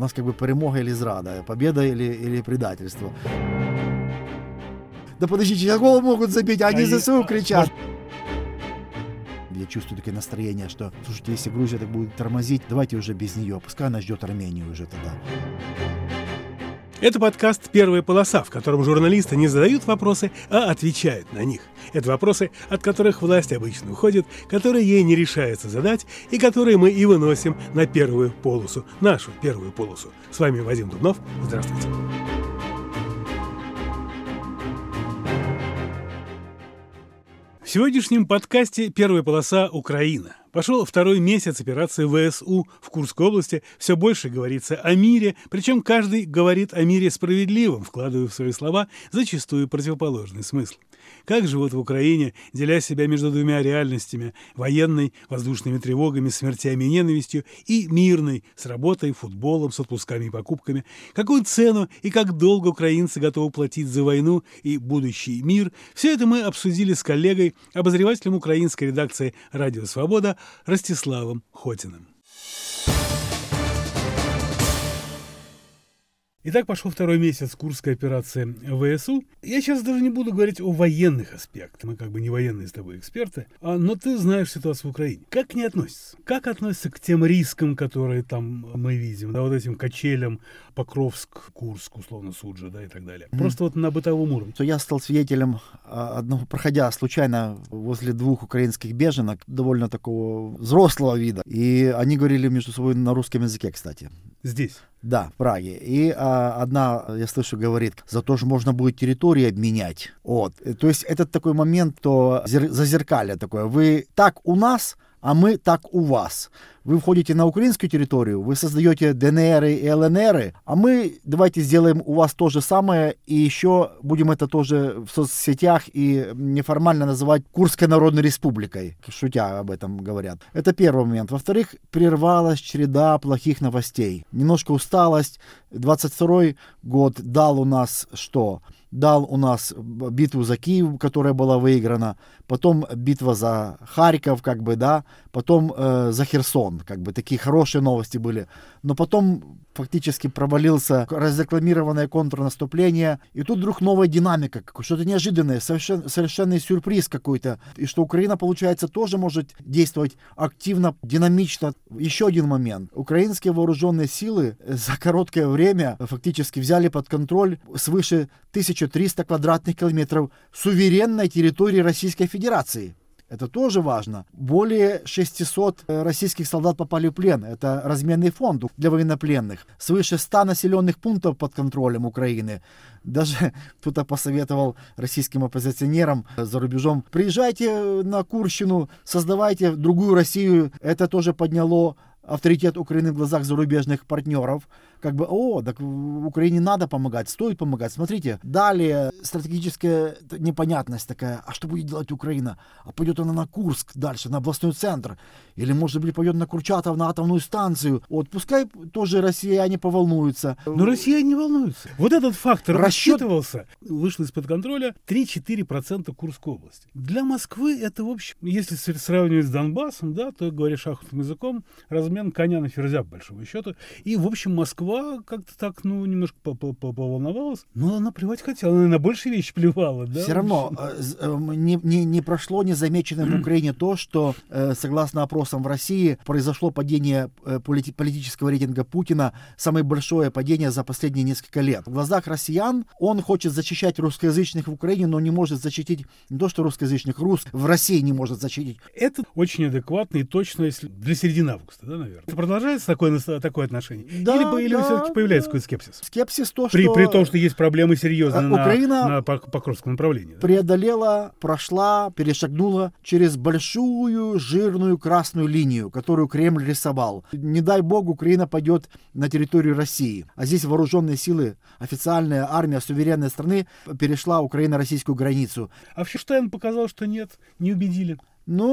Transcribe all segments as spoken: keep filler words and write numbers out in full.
нас как бы перемога или зрада, победа или, или предательство. Да подождите, сейчас гол могут забить, а они за ЗСУ кричат. Я чувствую такое настроение, что, слушайте, если Грузия так будет тормозить, давайте уже без нее, пускай она ждет Армению уже тогда. Это подкаст «Первая полоса», в котором журналисты не задают вопросы, а отвечают на них. Это вопросы, от которых власть обычно уходит, которые ей не решается задать, и которые мы и выносим на первую полосу, нашу первую полосу. С вами Вадим Дубнов. Здравствуйте. В сегодняшнем подкасте «Первая полоса. Украина». Пошел второй месяц операции ВСУ в Курской области. Все больше говорится о мире, причем каждый говорит о мире справедливом, вкладывая в свои слова зачастую противоположный смысл. Как живут в Украине, деля себя между двумя реальностями – военной, воздушными тревогами, смертями и ненавистью, и мирной, с работой, футболом, с отпусками и покупками. Какую цену и как долго украинцы готовы платить за войну и будущий мир – все это мы обсудили с коллегой, обозревателем украинской редакции «Радио Свобода» Ростиславом Хотиным. Итак, пошел второй месяц Курской операции ВСУ. Я сейчас даже не буду говорить о военных аспектах. Мы как бы не военные с тобой эксперты. А, но ты знаешь ситуацию в Украине. Как к ней относится? Как относится к тем рискам, которые там мы видим? Да, вот этим качелям Покровск, Курск, условно, Суджа, да, и так далее. Mm. Просто вот на бытовом уровне. Я стал свидетелем, одного, проходя случайно возле двух украинских беженок, довольно такого взрослого вида. И они говорили между собой на русском языке, кстати. Здесь? Да, в Праге. И а, одна, я слышу, говорит, зато же можно будет территории обменять. Вот. То есть это такой момент, то зер- зазеркалье такое. Вы так у нас, а мы так у вас. Вы входите на украинскую территорию, вы создаете ДНР и ЛНР, а мы давайте сделаем у вас то же самое, и еще будем это тоже в соцсетях и неформально называть Курской Народной Республикой, шутя об этом говорят. Это первый момент. Во-вторых, прервалась череда плохих новостей. Немножко усталость. двадцать второй год дал у нас что? Дал у нас битву за Киев, которая была выиграна, потом битва за Харьков, как бы, да, потом э, за Херсон, как бы, такие хорошие новости были, но потом фактически провалился разрекламированное контрнаступление, и тут вдруг новая динамика, что-то неожиданное, совершенно, совершенный сюрприз какой-то, и что Украина, получается, тоже может действовать активно, динамично. Еще один момент. Украинские вооруженные силы за короткое время фактически взяли под контроль свыше тысячи триста квадратных километров суверенной территории Российской Федерации. Это тоже важно. Более шестисот российских солдат попали в плен. Это разменный фонд для военнопленных. Свыше ста населенных пунктов под контролем Украины. Даже кто-то посоветовал российским оппозиционерам за рубежом: приезжайте на Курщину, создавайте другую Россию. Это тоже подняло авторитет Украины в глазах зарубежных партнеров. Как бы, о, так Украине надо помогать, стоит помогать. Смотрите, далее стратегическая непонятность такая. А что будет делать Украина? А пойдет она на Курск дальше, на областной центр? Или, может быть, пойдет на Курчатов, на атомную станцию? Вот, пускай тоже россияне поволнуются. Но россияне не волнуются. Вот этот фактор Расчет... рассчитывался. Вышло из-под контроля три-четыре процента Курской области. Для Москвы это, в общем, если сравнивать с Донбассом, да, то, говоря шахматным языком, размен коня на ферзя, по большому счету. И, в общем, Москва как-то так, ну, немножко поволновалась, но она плевать хотела, она на большие вещи плевала, да? Все равно не, не, не прошло незамеченным в Украине то, что, согласно опросам в России, произошло падение полити- политического рейтинга Путина, самое большое падение за последние несколько лет. В глазах россиян он хочет защищать русскоязычных в Украине, но не может защитить не то, что русскоязычных, рус в России не может защитить. Это очень адекватно и точно, если для середины августа, да, наверное. Это продолжается такое, такое отношение? Да, или, или да, все-таки появляется да. какой-то скепсис? Скепсис то, что... При, при том, что есть проблемы серьезные Украина на, на Покровском направлении. Да? Преодолела, прошла, перешагнула через большую жирную красную линию, которую Кремль рисовал. Не дай бог, Украина пойдет на территорию России. А здесь вооруженные силы, официальная армия суверенной страны перешла Украина-российскую границу. А Фштайн показал, что нет, не убедили. Ну,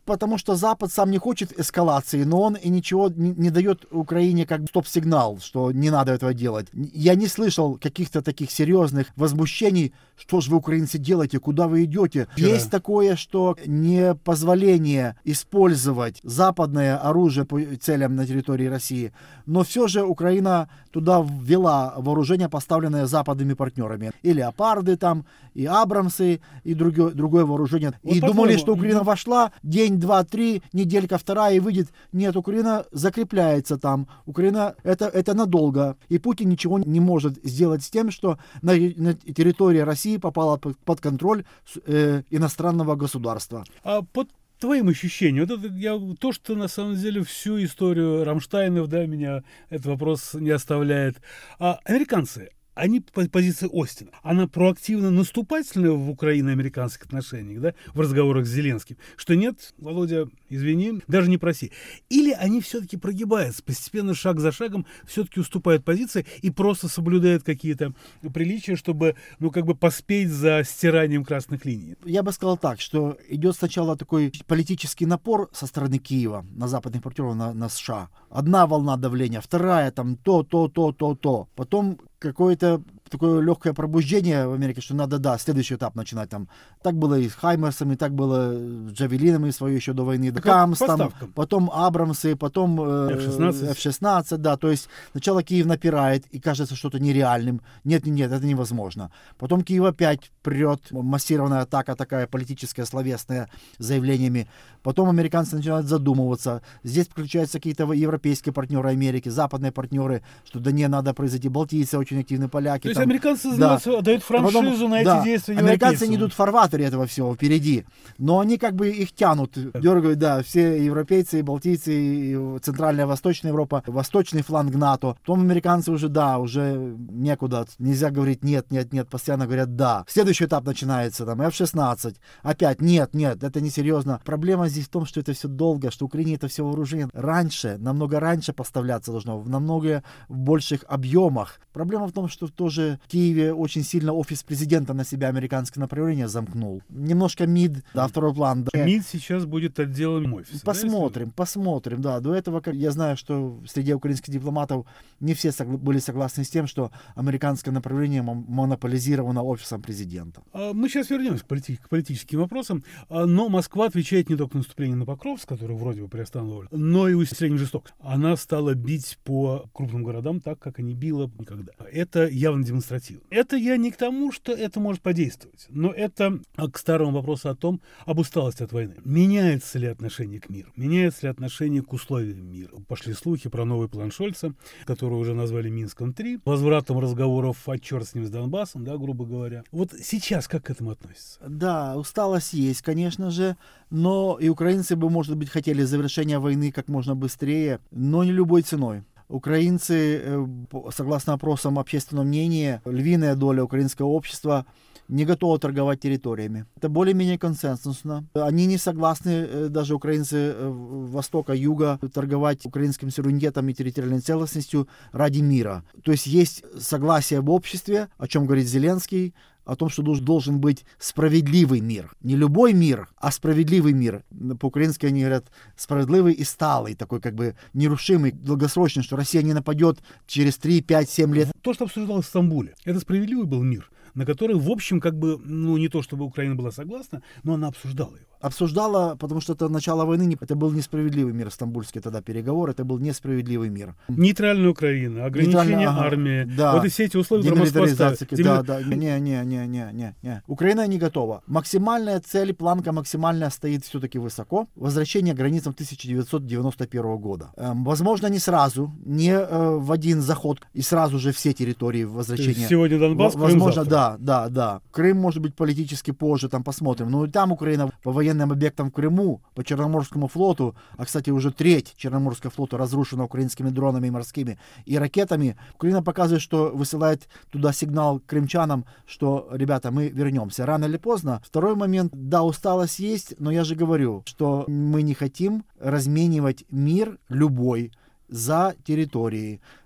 потому что Запад сам не хочет эскалации, но он и ничего не, не дает Украине как стоп-сигнал, что не надо этого делать. Я не слышал каких-то таких серьезных возмущений, что же вы, украинцы, делаете, куда вы идете. Вчера. Есть такое, что не позволение использовать западное оружие по целям на территории России, но все же Украина туда ввела вооружение, поставленное западными партнерами. И леопарды там, и абрамсы, и другое, другое вооружение. Вот и думали, что Украина вошла, день, два, три, неделька вторая и выйдет. Нет, Украина закрепляется там. Украина это, это надолго. И Путин ничего не может сделать с тем, что на, на территории России попала под, под контроль э, иностранного государства. А под твоим ощущением, вот это я, то, что на самом деле всю историю Рамштайнов, да, меня этот вопрос не оставляет. А американцы, они по позиции Остина, она проактивно наступательная в украино-американских отношениях, да, в разговорах с Зеленским, что нет, Володя, извини, даже не проси. Или они все-таки прогибаются, постепенно, шаг за шагом, все-таки уступают позиции и просто соблюдают какие-то приличия, чтобы, ну, как бы поспеть за стиранием красных линий. Я бы сказал так, что идет сначала такой политический напор со стороны Киева на западных партнеров, на, на США. Одна волна давления, вторая, там, то, то, то, то, то. Потом какое-то такое легкое пробуждение в Америке, что надо, да, следующий этап начинать там. Так было и с Хаймерсами, так было с Джавелинами свое еще до войны. Камс, там, потом Абрамсы, потом э, эф шестнадцать, да. То есть сначала Киев напирает и кажется что-то нереальным. Нет, нет, нет, это невозможно. Потом Киев опять прет, массированная атака такая политическая, словесная, с заявлениями. Потом американцы начинают задумываться. Здесь подключаются какие-то европейские партнеры Америки, западные партнеры, что да не, надо произойти. Балтийцы очень активны, поляки. То есть там, американцы да, дают франшизу потом, на эти да, действия европейцам. Американцы не идут в фарватере этого всего впереди, но они как бы их тянут, дергают, да, все европейцы, и балтийцы, и Центральная, Восточная Европа, восточный фланг НАТО. Потом американцы уже, да, уже некуда, нельзя говорить нет, нет, нет, постоянно говорят да. Следующий этап начинается, там, эф шестнадцать, опять нет, нет, это несерьезно. Проблема здесь в том, что это все долго, что Украине это все вооружение раньше, намного раньше поставляться должно, в намного больших объемах. Проблема в том, что тоже в Киеве очень сильно офис президента на себя американское направление замкнул. Немножко МИД, да, второй план. Да. МИД сейчас будет отделом офиса. Посмотрим, да, посмотрим, да. До этого, как я знаю, что среди украинских дипломатов не все согла- были согласны с тем, что американское направление монополизировано офисом президента. Мы сейчас вернемся к, полити- к политическим вопросам, но Москва отвечает не только на наступление на Покровск, которое вроде бы приостановлено, но и усилением жестокости. Она стала бить по крупным городам так, как они била никогда. Это явно демонстративно. Это я не к тому, что это может подействовать, но это к старому вопросу о том, об усталости от войны. Меняется ли отношение к миру? Меняется ли отношение к условиям мира? Пошли слухи про новый план Шольца, который уже назвали Минском-три, возвратом разговоров о черт с ним с Донбассом, да, грубо говоря. Вот сейчас как к этому относится? Да, усталость есть, конечно же, но и украинцы бы, может быть, хотели завершения войны как можно быстрее, но не любой ценой. Украинцы, согласно опросам общественного мнения, львиная доля украинского общества не готова торговать территориями. Это более-менее консенсусно. Они не согласны, даже украинцы Востока, Юга, торговать украинским суверенитетом и территориальной целостностью ради мира. То есть есть согласие в обществе, о чем говорит Зеленский, о том, что должен быть справедливый мир. Не любой мир, а справедливый мир. По-украински они говорят справедливый и сталый, такой как бы нерушимый, долгосрочный, что Россия не нападет через три, пять, семь лет. То, что обсуждалось в Стамбуле, это справедливый был мир, на который, в общем, как бы, ну, не то чтобы Украина была согласна, но она обсуждала его. Обсуждала, потому что это начало войны, это был несправедливый мир, стамбульские тогда переговоры, это был несправедливый мир. Нейтральная Украина, ограничение ага, армии, да. Вот и все эти условия, которые Москва ставит. Да, да, не, не, не, не, не, не. Украина не готова. Максимальная цель, планка максимальная стоит все-таки высоко. Возвращение к границам тысяча девятьсот девяносто первого года. Эм, возможно, не сразу, не э, в один заход и сразу же все территории возвращения. Сегодня Донбасс, в, возможно, да, да, да. Крым может быть политически позже, там посмотрим. Но и там Украина по военным объектам в Крыму, по Черноморскому флоту, а, кстати, уже треть Черноморского флота разрушена украинскими дронами морскими и ракетами. Украина показывает, что высылает туда сигнал крымчанам, что, ребята, мы вернемся. Рано или поздно. Второй момент, да, усталость есть, но я же говорю, что мы не хотим разменивать мир любой за территории.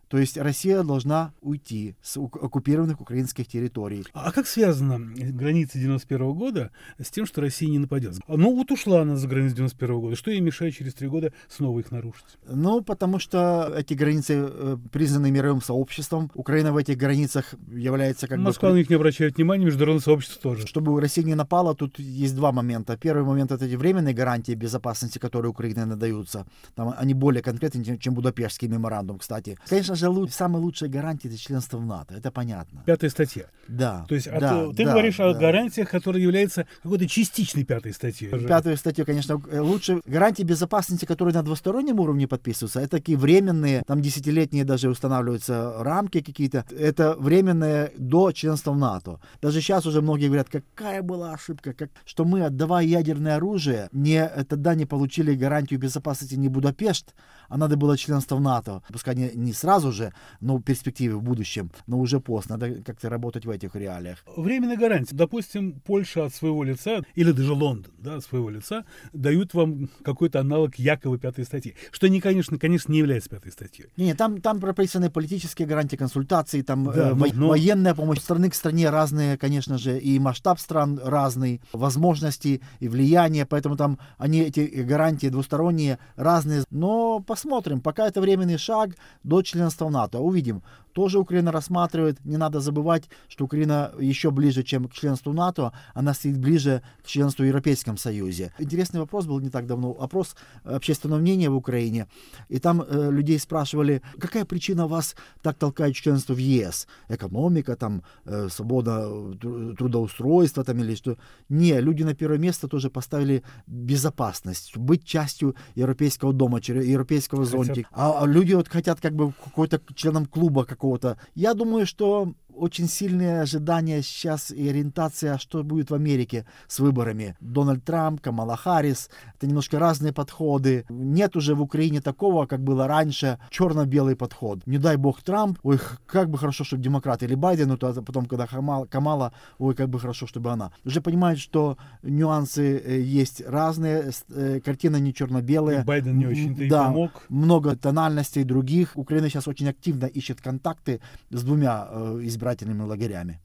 То есть Россия должна уйти с оккупированных украинских территорий. А как связана граница девяносто первого года с тем, что Россия не нападет? Ну вот ушла она за границу девяносто первого года. Что ей мешает через три года снова их нарушить? Ну, потому что эти границы э, признаны мировым сообществом. Украина в этих границах является как Москва бы... на них не обращает внимания, международное сообщество тоже. Чтобы Россия не напала, тут есть два момента. Первый момент — это эти временные гарантии безопасности, которые Украине надаются. Там они более конкретны, чем Будапештский меморандум, кстати. Конечно же, луч, самые лучшие гарантии — это членство в НАТО, это понятно. Пятая статья. Да. То есть да, а ты да, говоришь да. о гарантиях, которые являются какой-то частичной пятой статьей. Пятую статью, конечно, лучше. Гарантии безопасности, которые на двустороннем уровне подписываются, это такие временные, там десятилетние даже устанавливаются рамки какие-то. Это временные до членства в НАТО. Даже сейчас уже многие говорят, какая была ошибка, как, что мы, отдавая ядерное оружие, не, тогда не получили гарантию безопасности не Будапешт, а надо было членство в НАТО. Пускай не, не сразу же, но в перспективе, в будущем, но уже поздно. Надо как-то работать в этих реалиях. Временная гарантия. Допустим, Польша от своего лица, или даже Лондон, да, от своего лица, дают вам какой-то аналог якобы пятой статьи. Что, не, конечно, конечно, не является пятой статьей. Не, там, там прописаны политические гарантии, консультации, там да, э, но, но... военная помощь. Страны к стране разные, конечно же, и масштаб стран разный, возможности и влияние, поэтому там они, эти гарантии двусторонние, разные. Но посмотрим, пока это временный шаг до членства в НАТО. Увидим. Тоже Украина рассматривает. Не надо забывать, что Украина еще ближе, чем к членству НАТО, она стоит ближе к членству в Европейском Союзе. Интересный вопрос был не так давно. Опрос общественного мнения в Украине. И там э, людей спрашивали, какая причина вас так толкает к членству в ЕС? Экономика, там, э, свобода трудоустройства там, или что? Не, люди на первое место тоже поставили безопасность, быть частью европейского дома, европейского зонтика. А, а люди вот хотят как бы какой-то членом клуба какого-то. Я думаю, что очень сильные ожидания сейчас и ориентация, что будет в Америке с выборами. Дональд Трамп, Камала Харрис. Это немножко разные подходы. Нет уже в Украине такого, как было раньше, черно-белый подход. Не дай бог Трамп, ой, как бы хорошо, чтобы демократы или Байден, но потом, когда Камала, Камала, ой, как бы хорошо, чтобы она. Уже понимают, что нюансы есть разные, картина не черно-белая. И Байден не очень-то и да, помог. Много тональностей других. Украина сейчас очень активно ищет контакты с двумя э, избирательными лагерями.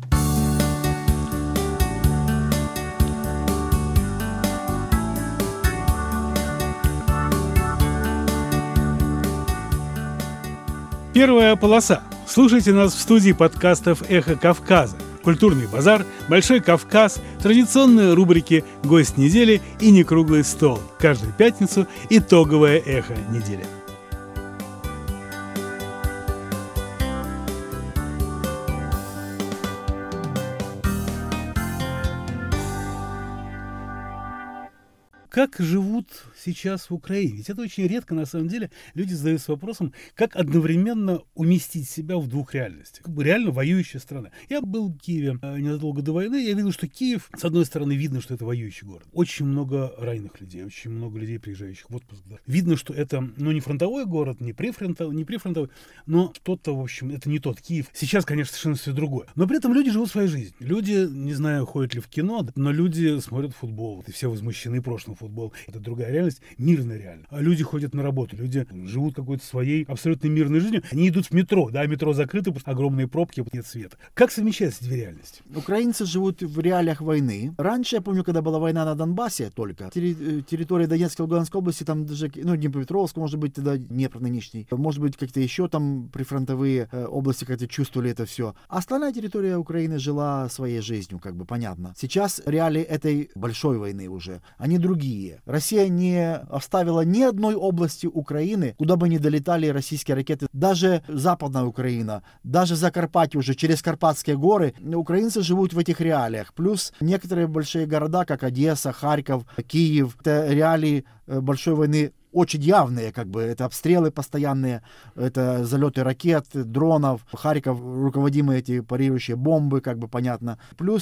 Первая полоса. Слушайте нас в студии подкастов «Эхо Кавказа», «Культурный базар», «Большой Кавказ», традиционные рубрики «Гость недели» и «Некруглый стол». Каждую пятницу итоговое «Эхо недели». Как живут сейчас в Украине? Ведь это очень редко, на самом деле, люди задаются вопросом, как одновременно уместить себя в двух реальностях. Как бы реально воюющая страна. Я был в Киеве незадолго до войны, я видел, что Киев, с одной стороны, видно, что это воюющий город. Очень много раненых людей, очень много людей, приезжающих в отпуск. Да. Видно, что это, ну, не фронтовой город, не прифронтовой, не прифронтовой, но что-то, в общем, это не тот Киев. Сейчас, конечно, совершенно все другое. Но при этом люди живут своей жизнью. Люди, не знаю, ходят ли в кино, но люди смотрят футбол. И все возмущены прошлым футболом. Это другая реальность, мирная реальность. А люди ходят на работу, люди живут какой-то своей абсолютно мирной жизнью. Они идут в метро, да, метро закрыто, потому что огромные пробки, нет света. Как совмещаются две реальности? Украинцы живут в реалиях войны. Раньше, я помню, когда была война на Донбассе только, территория Донецкой и Луганской области, там даже, ну, Днепропетровск, может быть, тогда Днепр нынешний, может быть, как-то еще там прифронтовые э, области как-то чувствовали это все. А остальная территория Украины жила своей жизнью, как бы, понятно. Сейчас реалии этой большой войны уже, они другие. Россия не оставила ни одной области Украины, куда бы ни долетали российские ракеты. Даже Западная Украина, даже Закарпатье уже, через Карпатские горы. Украинцы живут в этих реалиях. Плюс некоторые большие города, как Одесса, Харьков, Киев. Это реалии большой войны очень явные, как бы, это обстрелы постоянные, это залеты ракет, дронов, Харьков, руководимые эти парирующие бомбы, как бы, понятно. Плюс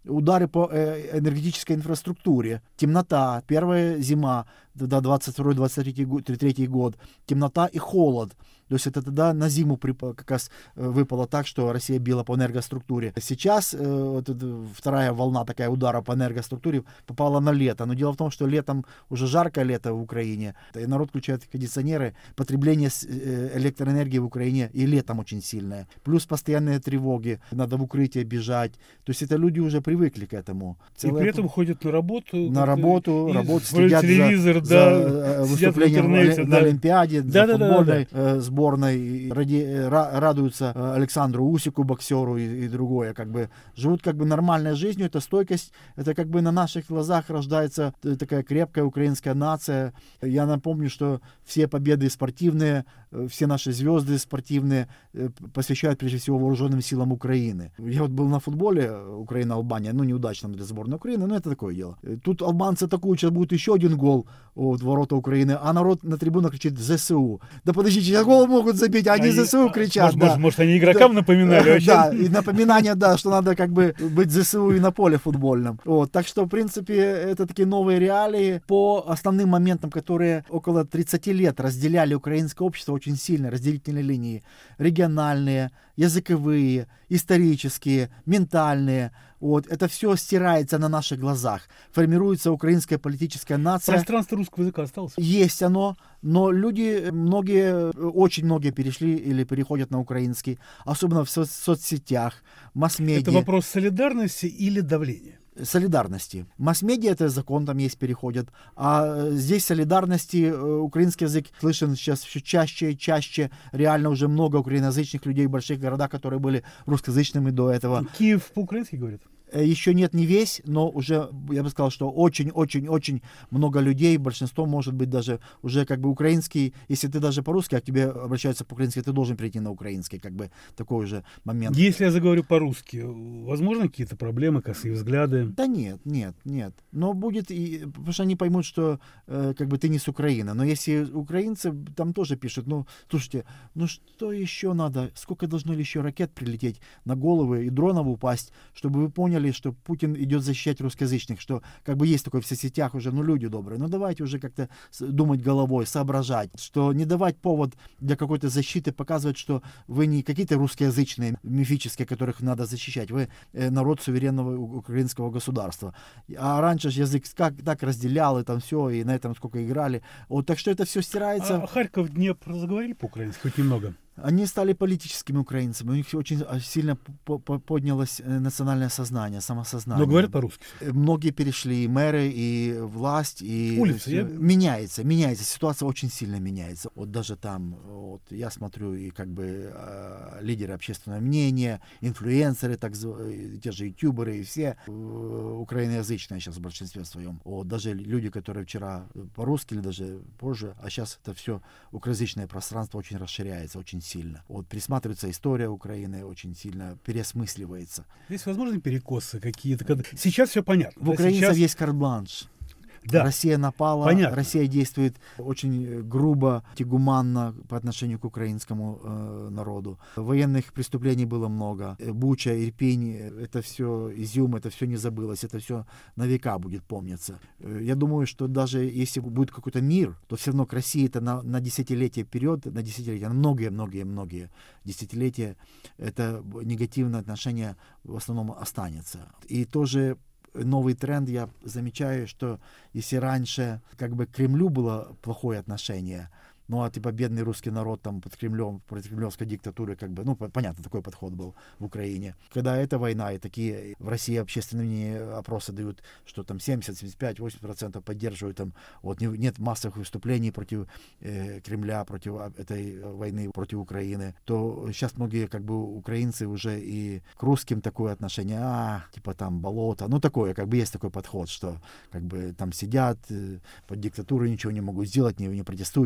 удары по э, энергетической инфраструктуре, темнота, первая зима до двадцать второй двадцать третий год, темнота и холод. То есть это тогда на зиму как раз выпало так, что Россия била по энергоструктуре. Сейчас э, вот вторая волна такая удара по энергоструктуре попала на лето. Но дело в том, что летом уже жаркое лето в Украине, и народ включает кондиционеры, потребление электроэнергии в Украине и летом очень сильное. Плюс постоянные тревоги, надо в укрытие бежать. То есть это люди уже привыкли к этому. Целая... И при этом ходят на работу. На работу, работу, следят телевизор, за, да, за выступлением на, да. на Олимпиаде, да, за да, футбольной да, да. сборной, ради, радуются Александру Усику, боксеру, и, и другое. Как бы живут как бы нормальной жизнью, это стойкость, это как бы на наших глазах рождается такая крепкая украинская нация. Я напомню, что все победы спортивные, все наши звезды спортивные посвящают прежде всего вооруженным силам Украины. Я вот был на футболе Украина-Албания, ну неудачном для сборной Украины, но это такое дело. Тут албанцы атакуют, сейчас будет еще один гол от ворота Украины, а народ на трибунах кричит ЗСУ. Да подождите, сейчас гол могут забить, а они, они ЗСУ кричат. Может, да. может, может они игрокам да. напоминали? Да, и напоминание, да, что надо как бы быть ЗСУ и на поле футбольном. Вот, так что, в принципе, это такие новые реалии по основным моментам, которые около тридцати лет разделяли украинское общество очень сильно, разделительные линии, региональные, языковые, исторические, ментальные. Вот, это все стирается на наших глазах. Формируется украинская политическая нация. Пространство русского языка осталось? Есть оно, но люди, многие, очень многие перешли или переходят на украинский, особенно в со- соцсетях, масс-медиа. Это вопрос солидарности или давления? Солидарности. Масс-медиа — это закон, там есть, переходят. А здесь солидарности, украинский язык слышен сейчас все чаще и чаще. Реально уже много украиноязычных людей в больших городах, которые были русскоязычными до этого. Киев по-украински говорит? Еще нет, не весь, но уже, я бы сказал, что очень-очень-очень много людей, большинство, может быть, даже уже как бы украинский, если ты даже по-русски, а к тебе обращаются по-украински, ты должен перейти на украинский, как бы такой уже момент. Если я заговорю по-русски, возможно, какие-то проблемы, косые взгляды? Да нет, нет, нет. Но будет, и, потому что они поймут, что э, как бы ты не с Украины. Но если украинцы там тоже пишут, ну, слушайте, ну что еще надо, сколько должно ли еще ракет прилететь на головы и дронов упасть, чтобы вы поняли, что Путин идет защищать русскоязычных, что как бы есть такое в соцсетях уже, ну люди добрые, ну давайте уже как-то думать головой, соображать, что не давать повод для какой-то защиты, показывать, что вы не какие-то русскоязычные, мифические, которых надо защищать, вы э, народ суверенного украинского государства. А раньше же язык как, так разделял, и там все, и на этом сколько играли. Вот, так что это все стирается. А Харьков, Днепр заговорили по-украински хоть немного? Они стали политическими украинцами, у них очень сильно поднялось национальное сознание, самосознание. Но говорят по-русски. Многие перешли, и мэры, и власть, и улицы. Я... Меняется, меняется, ситуация очень сильно меняется. Вот даже там, вот, я смотрю, и как бы э, лидеры общественного мнения, инфлюенсеры, так, те же ютуберы, и все э, украиноязычные сейчас в большинстве своем. Вот, даже люди, которые вчера по-русски или даже позже, а сейчас это все украиноязычное пространство очень расширяется, очень сильно. Вот присматривается история Украины, очень сильно переосмысливается. Здесь возможны перекосы какие-то? Когда... Сейчас все понятно. В украинцев Сейчас... есть карт-бланш. Да. Россия напала, Понятно. Россия действует очень грубо и гуманно по отношению к украинскому э, народу. Военных преступлений было много. Буча, Ирпень, это все, Изюм, это все не забылось, это все на века будет помниться. Я думаю, что даже если будет какой-то мир, то все равно к России это на, на десятилетия вперед, на десятилетия, на многие-многие-многие десятилетия, это негативное отношение в основном останется. И тоже новый тренд, я замечаю, что если раньше как бы к Кремлю было плохое отношение, ну, а типа бедный русский народ там под Кремлем, против кремлевской диктатуры, как бы, ну, понятно, такой подход был в Украине. Когда эта война, и такие в России общественные опросы дают, что там семьдесят, семьдесят пять, восемьдесят процентов поддерживают, там, вот не, нет массовых выступлений против э, Кремля, против этой войны, против Украины, то сейчас многие, как бы, украинцы уже и к русским такое отношение, а, типа там болото, ну, такое, как бы есть такой подход, что, как бы, там сидят э, под диктатурой, ничего не могут сделать, не, не протестуют, не выходят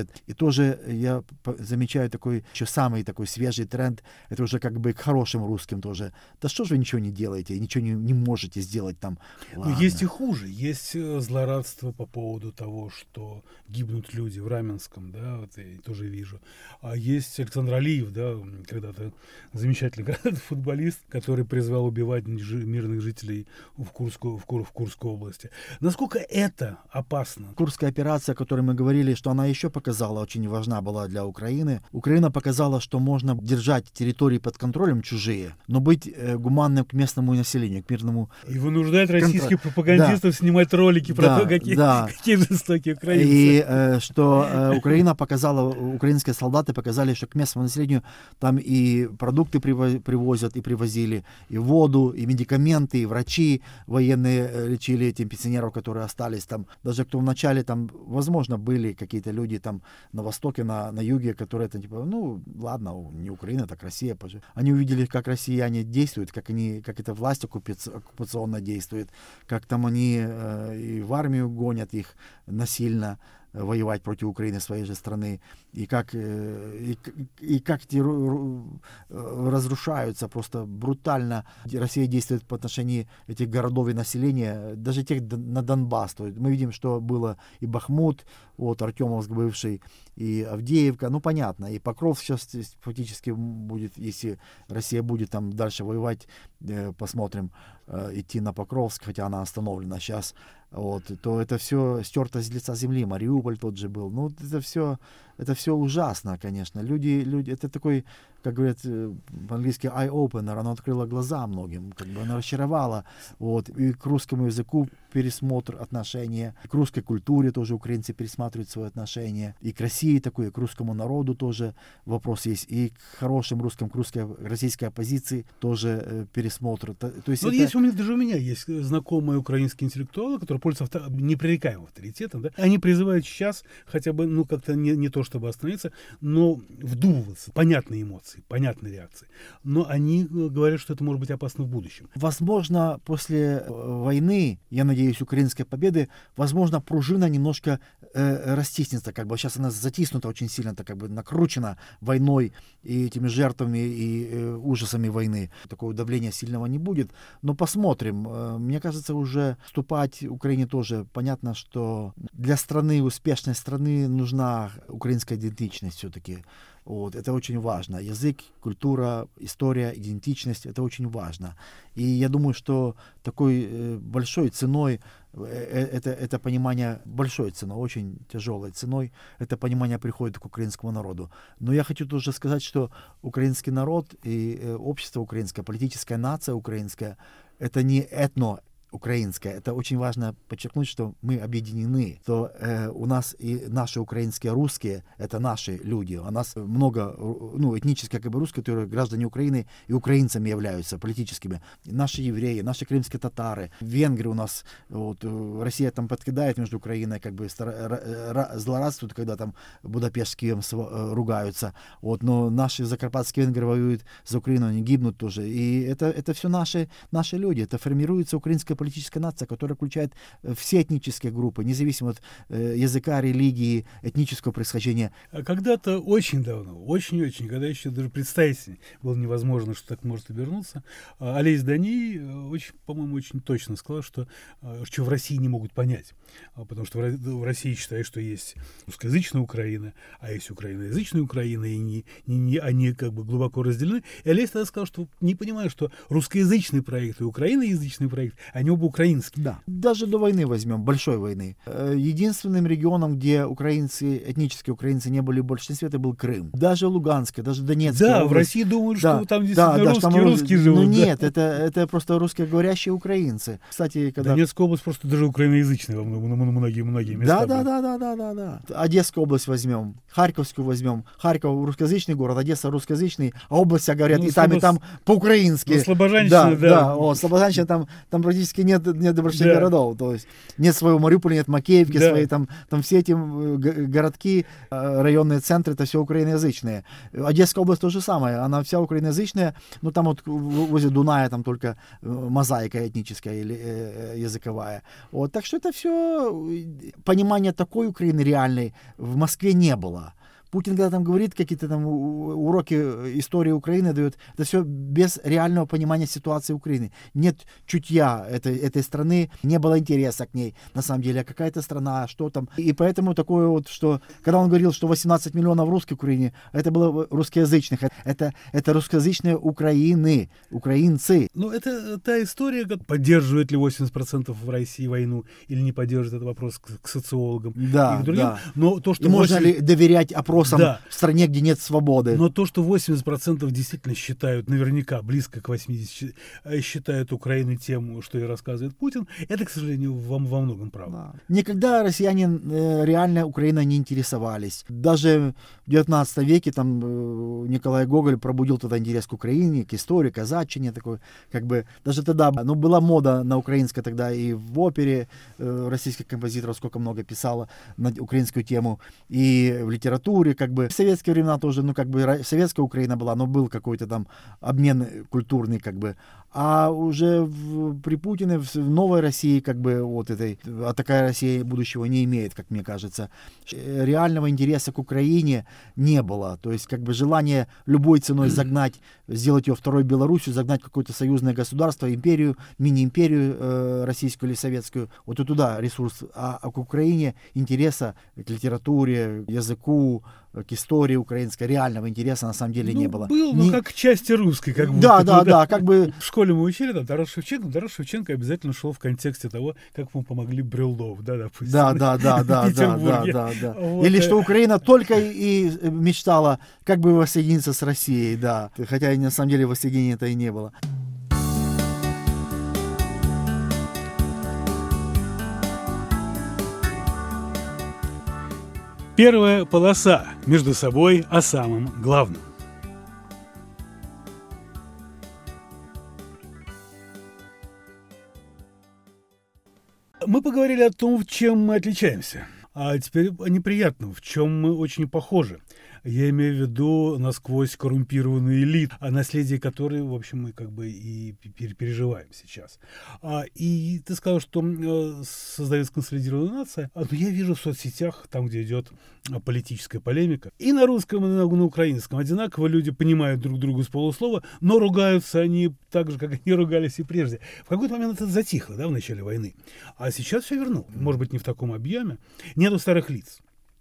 привозят. И тоже я замечаю такой, еще самый такой свежий тренд, это уже как бы к хорошим русским тоже. Да что же вы ничего не делаете, ничего не, не можете сделать там. Но есть и хуже. Есть злорадство по поводу того, что гибнут люди в Раменском, да, вот я тоже вижу. А есть Александр Алиев, да, когда-то замечательный футболист, который призвал убивать мирных жителей в Курской, в, Кур, в Курской области. Насколько это опасно? Курская операция, о которой мы говорили, что она еще показала, очень важна была для Украины. Украина показала, что можно держать территории под контролем чужие, но быть э, гуманным к местному населению, к мирному. И вынуждать российских Контр... пропагандистов да. снимать ролики про да, то, какие, да. какие жестокие украинцы. И э, что э, Украина показала, украинские солдаты показали, что к местному населению там и продукты привозят, и привозили, и воду, и медикаменты, и врачи военные лечили этим пенсионеров, которые остались там. Даже кто вначале там, возможно, были какие-то люди там на востоке, на, на юге, которые это типа, ну, ладно, не Украина, так Россия. Они увидели, как россияне действуют, как они, как эта власть оккупационно действует, как там они э, и в армию гонят их насильно воевать против Украины, своей же страны, и как, и, и как эти разрушаются просто брутально. Россия действует по отношению этих городов и населения, даже тех на Донбасс. То есть мы видим, что было и Бахмут, вот, Артемовск бывший, и Авдеевка, ну понятно, и Покров сейчас фактически будет, если Россия будет там дальше воевать, посмотрим, идти на Покровск, хотя она остановлена сейчас, вот, то это все стерто с лица земли. Мариуполь тот же был. Ну, это все, это все ужасно, конечно. Люди, люди, это такой, как говорят по-английски, eye-opener, оно открыло глаза многим, как бы оно расчаровало. Вот, и к русскому языку пересмотр отношения, к русской культуре тоже украинцы пересматривают свои отношения, и к России такой, и к русскому народу тоже вопрос есть, и к хорошим русским, к русской, российской оппозиции тоже э, пересмотр. То, то есть, это... есть у меня, даже у меня есть знакомые украинские интеллектуалы, которые пользуются авто... непререкаемым авторитетом, да? Они призывают сейчас хотя бы, ну, как-то не, не то чтобы остановиться, но вдумываться, понятные эмоции, понятные реакции. Но они говорят, что это может быть опасно в будущем. Возможно, после войны, я надеюсь, украинской победы, возможно, пружина немножко э, растиснется, как бы сейчас она затиснута очень сильно, так как бы накручена войной и этими жертвами и э, ужасами войны. Такого давления сильного не будет, но посмотрим. Э, мне кажется, уже вступать Украине тоже понятно, что для страны, успешной страны, нужна украинская идентичность все-таки. Вот, это очень важно. Язык, культура, история, идентичность — это очень важно. И я думаю, что такой э, большой ценой, э, это, это понимание, большой ценой, очень тяжелой ценой, это понимание приходит к украинскому народу. Но я хочу тоже сказать, что украинский народ и э, общество украинское, политическая нация украинская — это не этно украинская. Это очень важно подчеркнуть, что мы объединены, что э, у нас и наши украинские русские — это наши люди. У нас много, ну, этнических как бы русских, которые граждане Украины и украинцами являются, политическими. Наши евреи, наши крымские татары, венгры у нас, вот, Россия там подкидает между Украиной, как бы злорадствует, когда там Будапешт с Киевом ругаются. Вот, но наши закарпатские венгры воюют за Украину, они гибнут тоже. И это, это все наши, наши люди. Это формируется украинская политическая нация, которая включает все этнические группы, независимо от э, языка, религии, этнического происхождения. А когда-то, очень давно, очень-очень, когда еще даже представить было невозможно, что так может обернуться, Олесь Дани, очень, по-моему, очень точно сказал, что, что в России не могут понять. Потому что в России считают, что есть русскоязычная Украина, а есть украиноязычная Украина, и не, не, не, они как бы глубоко разделены. И Олесь тогда сказал, что не понимаю, что русскоязычный проект и украиноязычный проект, они оба украинские. Да. Даже до войны возьмем, большой войны. Единственным регионом, где украинцы, этнические украинцы не были в большинстве, это был Крым. Даже Луганская, даже Донецкая Да, область. в России думают, да, что там да, действительно да, русские, там, русские живут. Ну да. нет, это, это просто русскоговорящие украинцы. Кстати, когда... Донецкая область просто даже украиноязычная во многие-многие места. Да, да, да, да, да, да. Одесскую область возьмем, Харьковскую возьмем. Харьков русскоязычный город, Одесса русскоязычный, а область, говорят, ну, и там, слабо... и там по-украински. Ну, слобожанщина, да. да. Да, о, слобожанщина там, там практически практически нет, нет больших Да. городов. То есть нет своего Мариуполя, нет Макеевки, Да. свои там, там все эти э, г- городки, э, районные центры, это все украиноязычные. Одесская область то же самое, она вся украиноязычная, ну там вот в- возле Дуная там только э, мозаика этническая или э, э, языковая. Вот, так что это все, понимания такой Украины реальной в Москве не было. Путин, когда там говорит, какие-то там у- уроки истории Украины дает, это все без реального понимания ситуации Украины. Нет чутья этой, этой страны, не было интереса к ней, на самом деле, а какая-то страна, что там. И поэтому такое вот, что, когда он говорил, что восемнадцать миллионов русских в Украине, это было русскоязычных, это, это русскоязычные Украины, украинцы. Ну, это та история, как поддерживает ли восемьдесят процентов в России войну или не поддерживает, это вопрос к, к социологам Да, и к другим. да. Но то, что И можно восемьдесят ли доверять опросам Да. в стране, где нет свободы? Но то, что восемьдесят процентов действительно считают, наверняка близко к восьмидесяти, считают Украину тем, что и рассказывает Путин, это, к сожалению, во, во многом правда. Да. Никогда россияне э, реально Украиной не интересовались. Даже в девятнадцатом веке там э, Николай Гоголь пробудил тогда интерес к Украине, к истории, казачине такой, как бы даже тогда, ну, была мода на украинское тогда и в опере э, российских композиторов сколько много писало на украинскую тему, и в литературе, как бы в советские времена тоже, ну, как бы ра- советская Украина была, но был какой-то там обмен культурный, как бы. А уже в, при Путине в, в новой России, как бы, вот этой, а такая Россия будущего не имеет, как мне кажется. Э, Реального интереса к Украине не было. То есть, как бы, желание любой ценой загнать, сделать ее второй Белоруссию, загнать какое-то союзное государство, империю, мини-империю э, российскую или советскую, вот и туда ресурс. А, а к Украине интереса к литературе, языку, к истории украинской, реального интереса на самом деле Ну, не было. Был, Не- но как к части русской. Как Да, будто да, бы, да, как бы В школе мы учили, там, Тарас Шевченко, Тарас Шевченко обязательно шел в контексте того, как ему помогли Брюллов, да, допустим. да, да, да, в да, да, да, Петербурге. да, да. Вот, Или э, что Украина только и мечтала, как бы воссоединиться с Россией, да. Хотя на самом деле воссоединения-то и не было. Первая полоса между собой о самом главном. Мы поговорили о том, в чем мы отличаемся. А теперь о неприятном, в чем мы очень похожи. Я имею в виду насквозь коррумпированную элиту, о наследии которой, в общем, мы как бы и пер- переживаем сейчас. А, и ты сказал, что э, создается консолидированная нация. А, но я вижу в соцсетях, там, где идет а, политическая полемика, и на русском, и на, на украинском одинаково люди понимают друг друга с полуслова, но ругаются они так же, как они ругались и прежде. В какой-то момент это затихло, да, в начале войны. А сейчас все вернулось. Может быть, не в таком объеме. Нету старых лиц.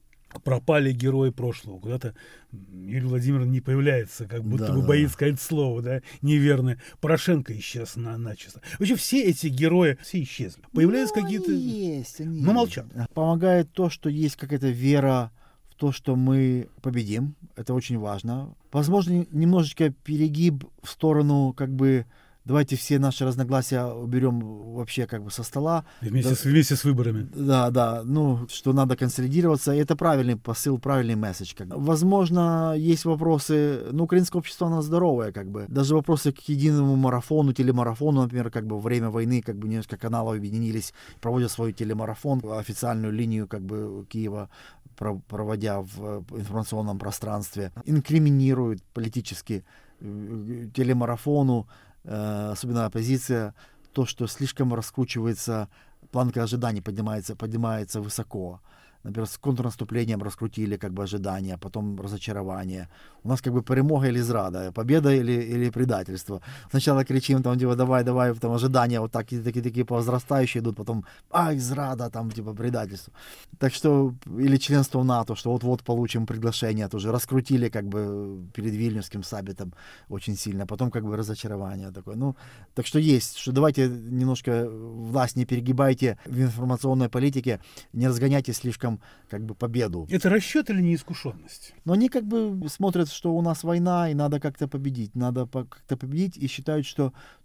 Пропали герои прошлого. Куда-то Юрий Владимирович не появляется, как будто Да, бы да. боится сказать слово, да, неверное. Порошенко исчез на, начисто. Вообще все эти герои, все исчезли. Появляются Ну, какие-то... они есть, они но есть. молчат. Помогает то, что есть какая-то вера в то, что мы победим. Это очень важно. Возможно, немножечко перегиб в сторону, как бы, давайте все наши разногласия уберем вообще как бы со стола. Вместе, Да. с, вместе с выборами. Да, да, ну, что надо консолидироваться, и это правильный посыл, правильный месседж. Как бы. Возможно, есть вопросы, ну, украинское общество, оно здоровое, как бы. Даже вопросы к единому марафону, телемарафону, например, как бы во время войны, как бы несколько каналов объединились, проводят свой телемарафон, официальную линию, как бы, Киева, про- проводя в информационном пространстве, инкриминируют политически э, телемарафону, э, особенно оппозиция, то, что слишком раскручивается, планка ожиданий поднимается, поднимается высоко. Например, с контрнаступлением раскрутили как бы ожидания, потом разочарование. У нас как бы перемога или зрада, победа или, или предательство. Сначала кричим, там, типа, давай, давай, потом ожидания вот так, такие, такие возрастающие идут, потом, ай, зрада, там, типа, предательство. Так что, или членство в НАТО, что вот-вот получим приглашение, тоже раскрутили как бы перед Вильнюсским саммитом очень сильно, потом как бы разочарование такое. Ну, так что есть, что давайте немножко власть не перегибайте в информационной политике, не разгоняйте слишком как бы победу. Это расчет или неискушенность? Но они как бы смотрят, что у нас война, и надо как-то победить. Надо по- как-то победить, и считают, что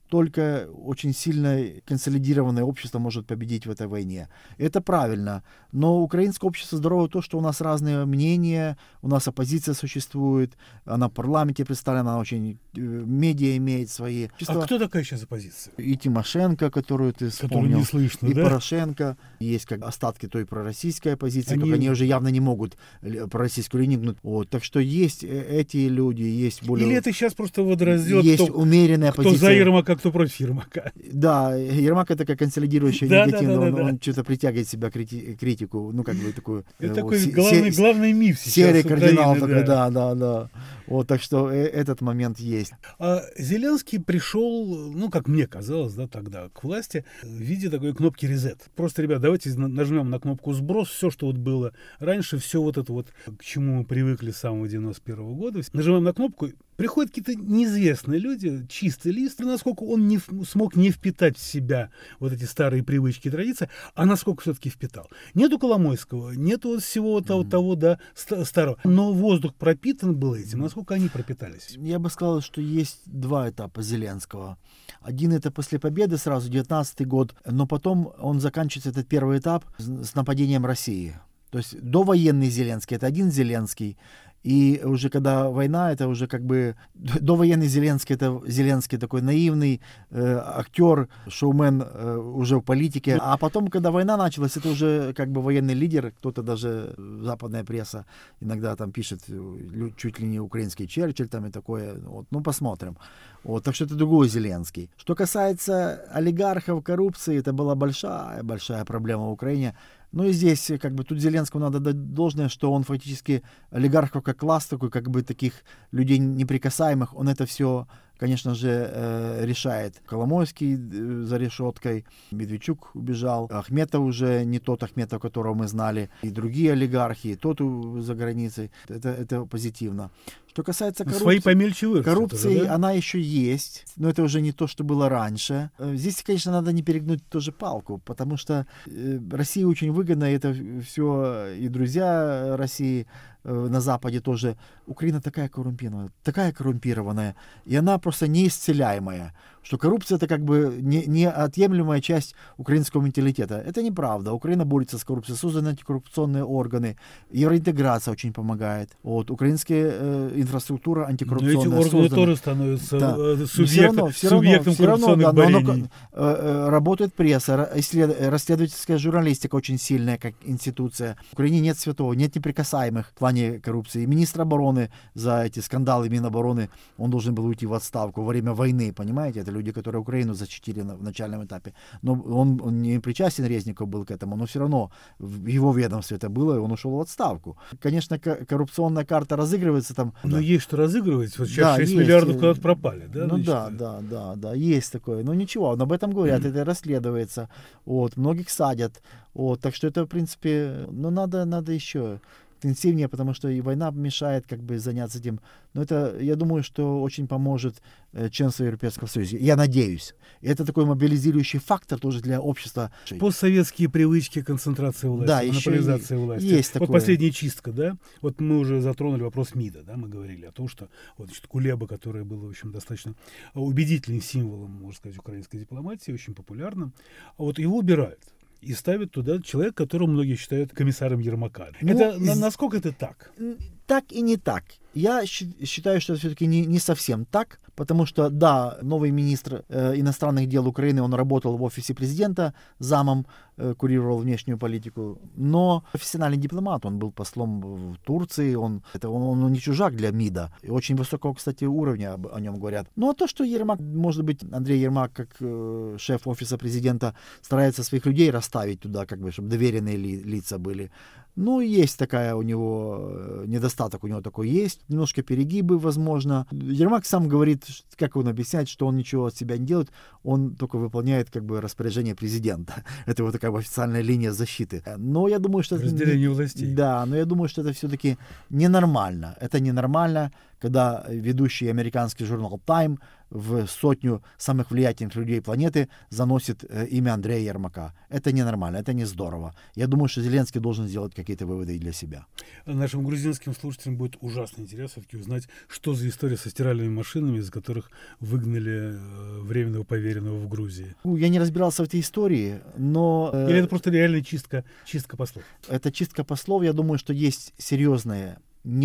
только очень сильно консолидированное общество может победить в этой войне. Это правильно. Но украинское общество здорово то, что у нас разные мнения, у нас оппозиция существует, она в парламенте представлена, она очень медиа имеет свои. А кто такая сейчас оппозиция? И Тимошенко, которую ты вспомнил, не слышно, и да? Порошенко. Есть как остатки той пророссийской оппозиции, Они... только они уже явно не могут пророссийскую линию гнуть. Вот. Так что есть эти люди, есть более... Или это сейчас просто водораздел, есть кто, умеренная кто оппозиция. за Ермака, кто против Ермака. Да, Ермак это как консолидирующий да, негативно, да, да, он, да, он да. что-то притягивает себя крити- критику, ну как бы такую... Это э, такой вот, главный, се- главный миф сейчас серый Украины, кардинал да. такой, да, да, да. Вот, так что э- этот момент есть. А Зеленский пришел, ну, как мне казалось, да, тогда, к власти в виде такой кнопки резет. Просто, ребят, давайте нажмем на кнопку сброс, все, что вот было раньше, все вот это вот, к чему мы привыкли с самого девяносто первого года. Нажимаем на кнопку, приходят какие-то неизвестные люди, чистый лист, насколько он не в, смог не впитать в себя вот эти старые привычки и традиции, а насколько все-таки впитал. Нету Коломойского, нету всего того, mm-hmm. того да, ст- старого, но воздух пропитан был этим, насколько они пропитались? Я бы сказал, что есть два этапа Зеленского. Один это после победы сразу, девятнадцатый год, но потом он заканчивается, этот первый этап, с нападением России. То есть довоенный Зеленский, это один Зеленский, и уже когда война, это уже как бы довоенный Зеленский, это Зеленский такой наивный э, актер, шоумен э, уже в политике. А потом, когда война началась, это уже как бы военный лидер, кто-то даже, западная пресса иногда там пишет, чуть ли не украинский Черчилль там и такое. Вот, ну, посмотрим. Вот, так что это другой Зеленский. Что касается олигархов, коррупции, это была большая-большая проблема в Украине. Ну и здесь, как бы, тут Зеленскому надо дать должное, что он фактически олигархов как класс такой, как бы таких людей неприкасаемых, он это все, конечно же, э, решает. Коломойский э, за решеткой, Медведчук убежал, Ахметов уже не тот Ахметов, которого мы знали, и другие олигархи, и тот за границей. Это, это позитивно. Что касается коррупции, Свои помельче вырастут коррупции, уже, да? она еще есть, но это уже не то, что было раньше. Здесь, конечно, надо не перегнуть тоже палку, потому что э, России очень выгодно, это все и друзья России э, на Западе тоже. Украина такая коррумпированная, такая коррумпированная, и она просто неисцеляемая, что коррупция это как бы не, неотъемлемая часть украинского менталитета. Это неправда. Украина борется с коррупцией, созданы антикоррупционные органы, евроинтеграция очень помогает. Вот, украинская э, инфраструктура антикоррупционная но эти органы создана. тоже становятся Да. субъектом, все равно, все субъектом равно, коррупционных все равно, да, борений. но оно, э, работает пресса, исслед... расследовательская журналистика очень сильная как институция. В Украине нет святого, нет неприкасаемых в плане коррупции. И министр обороны за эти скандалы Минобороны, он должен был уйти в отставку во время войны, понимаете? Это люди, которые Украину защитили на, в начальном этапе. Но он, он не причастен, Резников был к этому, но все равно в его ведомстве это было, и он ушел в отставку. Конечно, коррупционная карта разыгрывается там. Но да. есть что разыгрывать. Вот сейчас Да, шесть есть. миллиардов куда-то пропали, да? Ну значит? да, да, да, да, есть такое. Но ничего, об этом говорят, mm-hmm. это расследуется. Вот, многих садят. Вот, так что это, в принципе, ну надо, надо еще интенсивнее, потому что и война мешает как бы заняться этим. Но это, я думаю, что очень поможет э, членство в Европейском Союзе. Я надеюсь. И это такой мобилизирующий фактор тоже для общества. Постсоветские привычки концентрации власти, да, монополизации власти. Есть вот такое. последняя чистка, да? Вот мы уже затронули вопрос МИДа, да? Мы говорили о том, что вот, значит, Кулеба, которая была, в общем, достаточно убедительным символом, можно сказать, украинской дипломатии, очень популярным, а вот его убирают. И ставят туда человека, которого многие считают комиссаром Ермака. Ну, это, из... насколько это так? Так и не так. Я считаю, что это все-таки не, не совсем так, потому что, да, новый министр э, иностранных дел Украины, он работал в офисе президента, замом, э, курировал внешнюю политику, но профессиональный дипломат, он был послом в Турции, он, это, он, он не чужак для МИДа, и очень высокого, кстати, уровня об, о нем говорят. Ну, а то, что Ермак, может быть, Андрей Ермак, как э, шеф офиса президента, старается своих людей расставить туда, как бы, чтобы доверенные ли, лица были. Ну, есть такая у него, недостаток у него такой есть, немножко перегибы, возможно. Ермак сам говорит, как он объясняет, что он ничего от себя не делает, он только выполняет как бы распоряжение президента. Это вот такая официальная линия защиты. Но я думаю, что... Разделение это, властей. Да, но я думаю, что это все-таки ненормально. Это ненормально, когда ведущий американский журнал Time в сотню самых влиятельных людей планеты заносит э, имя Андрея Ермака. Это ненормально, это не здорово. Я думаю, что Зеленский должен сделать какие-то выводы и для себя. Нашим грузинским слушателям будет ужасно интересно все-таки узнать, что за история со стиральными машинами, из которых выгнали э, временного поверенного в Грузии. Я не разбирался в этой истории, но... Э, Или это просто реальная чистка, чистка послов? Это чистка послов. Я думаю, что есть серьезное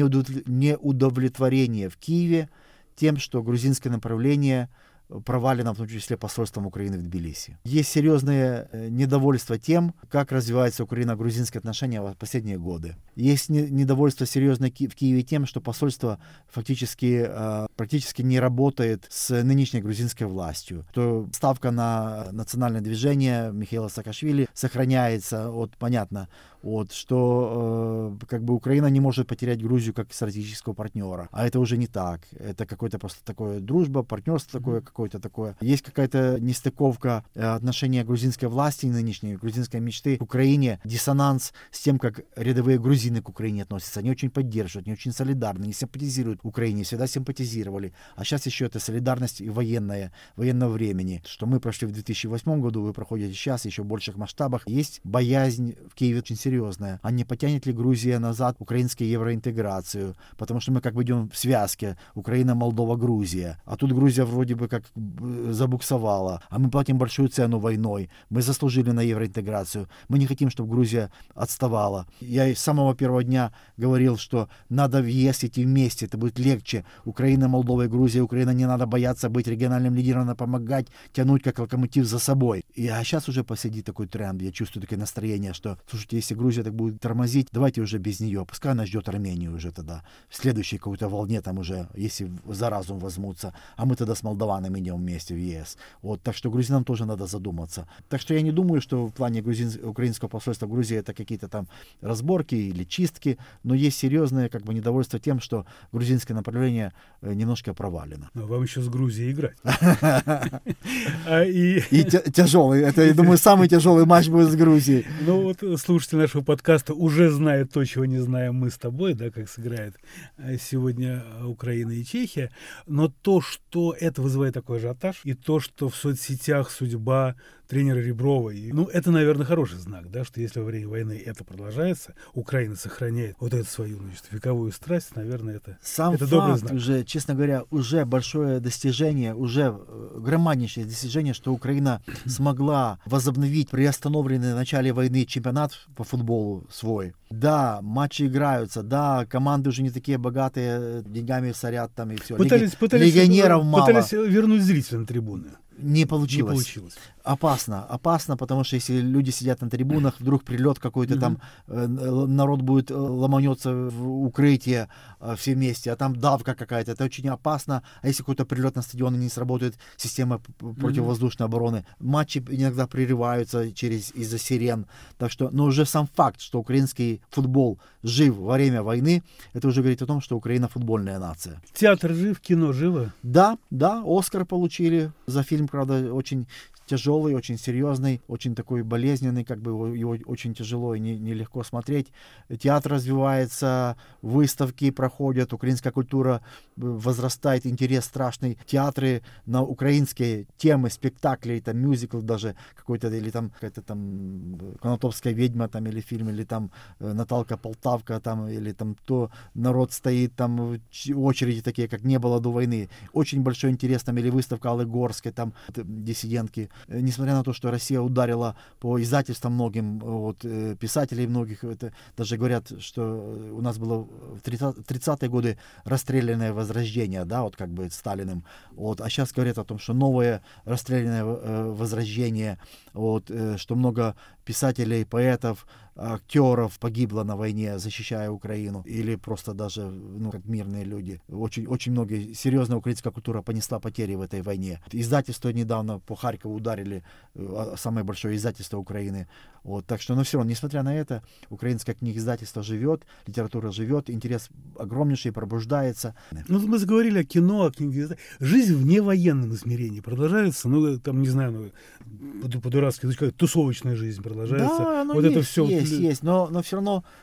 неудовлетворение в Киеве тем, что грузинское направление провалено, в том числе посольством Украины в Тбилиси. Есть серьезное недовольство тем, как развиваются украино-грузинские отношения в последние годы. Есть недовольство серьезное в Киеве тем, что посольство фактически практически не работает с нынешней грузинской властью. То ставка на национальное движение Михаила Саакашвили сохраняется, вот понятно, вот, что э, как бы Украина не может потерять Грузию как стратегического партнера. А это уже не так. Это какое-то просто такое дружба, партнерство такое, какое-то такое. Есть какая-то нестыковка э, отношения грузинской власти нынешней, грузинской мечты к Украине, диссонанс с тем, как рядовые грузины к Украине относятся. Они очень поддерживают, они очень солидарны, они симпатизируют Украине, всегда симпатизировали. А сейчас еще это солидарность и военная, военного времени. Что мы прошли в две тысячи восьмом году, вы проходите сейчас, еще в больших масштабах. Есть боязнь в Киеве очень серьезная. Серьезная. А не потянет ли Грузия назад украинскую евроинтеграцию? Потому что мы как бы идем в связке. Украина, Молдова, Грузия. А тут Грузия вроде бы как забуксовала. А мы платим большую цену войной. Мы заслужили на евроинтеграцию. Мы не хотим, чтобы Грузия отставала. Я с самого первого дня говорил, что надо в ЕС идти вместе. Это будет легче. Украина, Молдова и Грузия. Украина не надо бояться быть региональным лидером, надо помогать, тянуть как локомотив за собой. И а сейчас уже посреди такой тренд. Я чувствую такое настроение, что, слушайте, если Грузия так будет тормозить, давайте уже без нее. Пускай она ждет Армению уже тогда. В следующей какой-то волне там уже, если за разум возьмутся. А мы тогда с молдаванами идем вместе в ЕС. Вот, так что грузинам тоже надо задуматься. Так что я не думаю, что в плане грузин, украинского посольства в Грузии это какие-то там разборки или чистки, но есть серьезное как бы недовольство тем, что грузинское направление немножко провалено. Но вам еще с Грузией играть. И тяжелый. Это, я думаю, самый тяжелый матч будет с Грузией. Ну вот слушатели нашего подкаста уже знают то, чего не знаем мы с тобой, да, как сыграет сегодня Украина и Чехия. Но то, что это вызывает такой ажиотаж, и то, что в соцсетях судьба тренера Реброва, и, ну, это, наверное, хороший знак, да, что если во время войны это продолжается, Украина сохраняет вот эту свою, значит, вековую страсть, наверное, это, Сам это факт добрый знак. Уже, честно говоря, уже большое достижение, уже громаднейшее достижение, что Украина смогла возобновить приостановленный в начале войны чемпионат по футболу свой. Да, матчи играются, да, команды уже не такие богатые, деньгами сорят там и все. Пытались, пытались, Легионеров мало. Пытались вернуть зрителя на трибуны. Не получилось. Не получилось. Опасно, опасно, потому что если люди сидят на трибунах, вдруг прилет какой-то, mm-hmm. там э, народ будет э, ломанется в укрытие э, все вместе, а там давка какая-то, это очень опасно. А если какой-то прилет на стадион и не сработает система противовоздушной mm-hmm. обороны, матчи иногда прерываются через из-за сирен. Так что, но уже сам факт, что украинский футбол жив во время войны, это уже говорит о том, что Украина футбольная нация. Театр жив, кино живо? Да, да, Оскар получили за фильм, правда, очень тяжелый, очень серьезный, очень такой болезненный, как бы его, его очень тяжело и не, нелегко смотреть. Театр развивается, выставки проходят, украинская культура возрастает, интерес страшный. Театры на украинские темы, спектакли, там мюзикл даже какой-то, или там какая-то там «Конотопская ведьма», там, или фильм, или там «Наталка Полтавка», там, или там то народ стоит, там очереди такие, как не было до войны. Очень большой интерес, там, или выставка Аллы Горской, там диссидентки. Несмотря на то, что Россия ударила по издательствам многим, вот, писателей многих, это, даже говорят, что у нас было в тридцатые годы расстрелянное возрождение, да, вот как бы Сталиным, вот, а сейчас говорят о том, что новое расстрелянное возрождение, вот, что много писателей, поэтов, актеров погибло на войне, защищая Украину, или просто даже, ну, как мирные люди. Очень, очень много, серьезная украинская культура понесла потери в этой войне. Издательство недавно по Харькову ударили, самое большое издательство Украины. Вот, так что, но все равно, несмотря на это, украинское книгоиздательство живет, литература живет, интерес огромнейший, пробуждается. Ну, мы заговорили о кино, о книге. Жизнь в невоенном измерении продолжается, ну, там, не знаю, ну, по-дурацки, тусовочная жизнь продолжается. Да, ну, вот есть, это все. Есть, есть, но, но все равно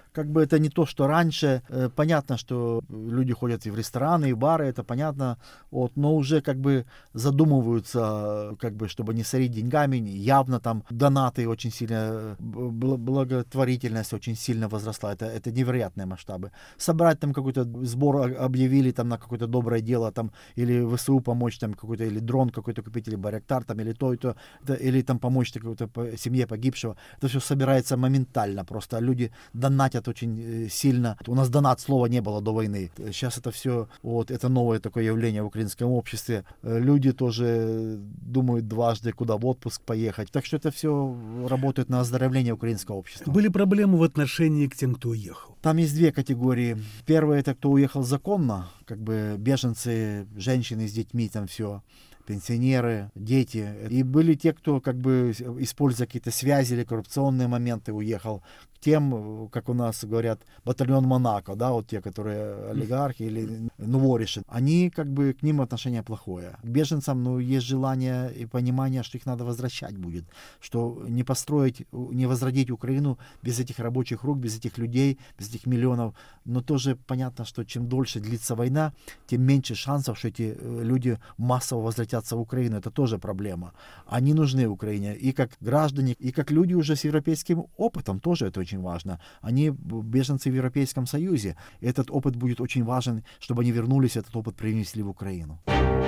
как бы это не то, что раньше. Э, понятно, что люди ходят и в рестораны, и в бары, это понятно, вот, но уже как бы задумываются, как бы, чтобы не сорить деньгами, явно там донаты очень сильно, благотворительность очень сильно возросла, это, это невероятные масштабы. Собрать там какой-то сбор объявили там на какое-то доброе дело, там, или ВСУ помочь, там, какой-то, или дрон какой-то купить, или Байрактар, там, или то, и то, это, или там помочь какой-то семье погибшего. Это все собирается моментально, просто люди донатят очень сильно. У нас донат слова не было до войны. Сейчас это все, вот, это новое такое явление в украинском обществе. Люди тоже думают дважды, куда в отпуск поехать. Так что это все работает на оздоровление украинского общества. Были проблемы в отношении к тем, кто уехал? Там есть две категории. Первое — это кто уехал законно, как бы беженцы, женщины с детьми, там все, пенсионеры, дети. И были те, кто, как бы, используя какие-то связи или коррупционные моменты, уехал к тем, как у нас говорят, батальон Монако, да, вот те, которые олигархи или новориши. Они, как бы, к ним отношение плохое. К беженцам, ну, есть желание и понимание, что их надо возвращать будет, что не построить, не возродить Украину без этих рабочих рук, без этих людей, без этих миллионов. Но тоже понятно, что чем дольше длится война, тем меньше шансов, что эти люди массово возвратятся в Украину. Это тоже проблема. Они нужны Украине и как граждане, и как люди уже с европейским опытом, тоже это очень важно. Они беженцы в Европейском Союзе. Этот опыт будет очень важен, чтобы они вернулись, этот опыт принесли в Украину.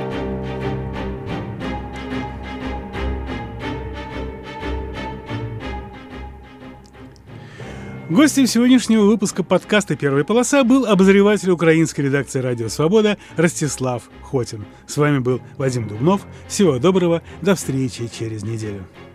Гостем сегодняшнего выпуска подкаста «Первая полоса» был обозреватель украинской редакции «Радио Свобода» Ростислав Хотин. С вами был Вадим Дубнов. Всего доброго. До встречи через неделю.